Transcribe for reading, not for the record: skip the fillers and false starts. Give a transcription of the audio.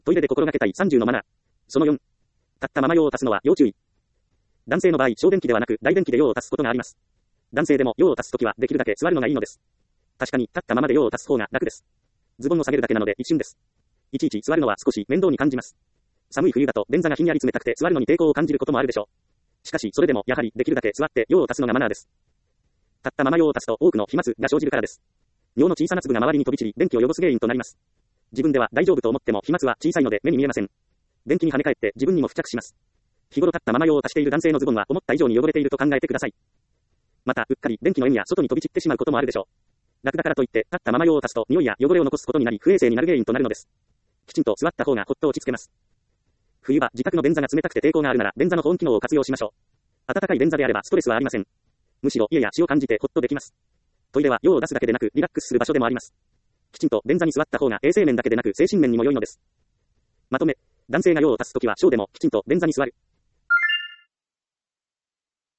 トイレで心がけたい30のマナー。その4。立ったまま用を足すのは要注意。男性の場合、小便器ではなく大便器で用を足すことがあります。男性でも用を足すときはできるだけ座るのがいいのです。確かに立ったままで用を足す方が楽です。ズボンを下げるだけなので一瞬です。いちいち座るのは少し面倒に感じます。寒い冬だと便座がひんやり冷たくて座るのに抵抗を感じることもあるでしょう。しかしそれでもやはりできるだけ座って用を足すのがマナーです。立ったまま用を足すと多くの飛沫が生じるからです。尿の小さな粒が周りに飛び散り便器を汚す原因となります。自分では大丈夫と思っても飛沫は小さいので目に見えません。便器に跳ね返って自分にも付着します。日頃立ったまま用を足している男性のズボンは思った以上に汚れていると考えてください。またうっかり便器の縁や外に飛び散ってしまうこともあるでしょう。楽だからといって立ったまま用を足すと匂いや汚れを残すことになり不衛生になる原因となるのです。きちんと座った方がほっと落ち着けます。冬場自宅の便座が冷たくて抵抗があるなら便座の保温機能を活用しましょう。暖かい便座であればストレスはありません。むしろ家や血を感じてほっとできます。トイレは用を出すだけでなくリラックスする場所でもあります。きちんと便座に座った方が衛生面だけでなく精神面にも良いのです。まとめ、男性が用を足すときは小でもきちんと便座に座る。